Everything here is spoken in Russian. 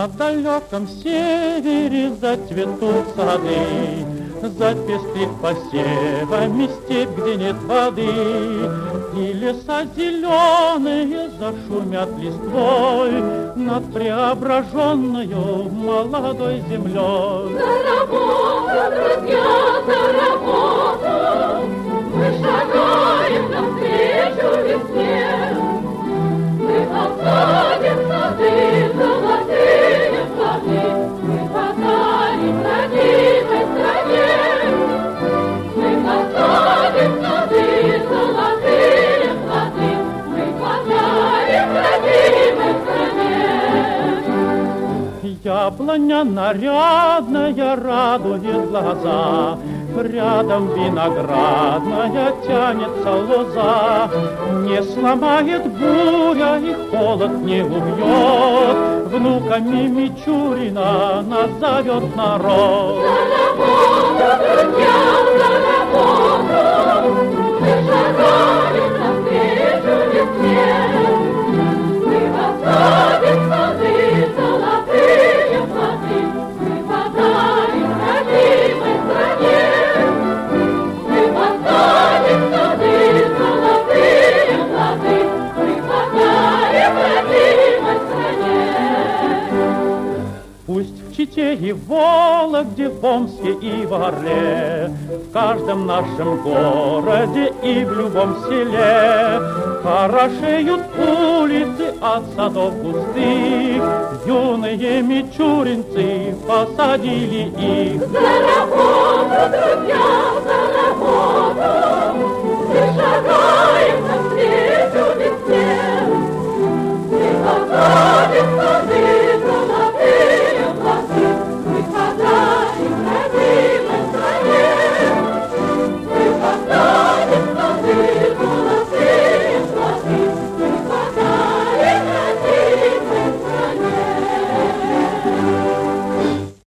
На далеком севере зацветут сады, запестрит посевами степь, где нет воды, и леса зеленые зашумят листвой над преображенною молодой землей. За работу, друзья, за работу, мы шагаем навстречу весне. Мы посадим сады, золотые сады, мы подарим родимой стране. Мы посадим сады, золотые сады, мы подарим родимой стране. Яблоня нарядная радует глаза, рядом виноградная тянется лоза. Не сломает буря и холод не убьет, внуками Мичурина нас зовет народ. За работу, друзья, за работу, мы шагаем навстречу весне. Мы посадим сады, золотые сады, мы подарим родимой стране. Мы посадим сады, золотые сады, мы подарим родимой стране. Пусть в Чите и в Вологде, в Омске и в Орле, в каждом нашем городе и в любом селе хорошеют улицы от садов густых. Юные мичуринцы посадили их. За работу, друзья,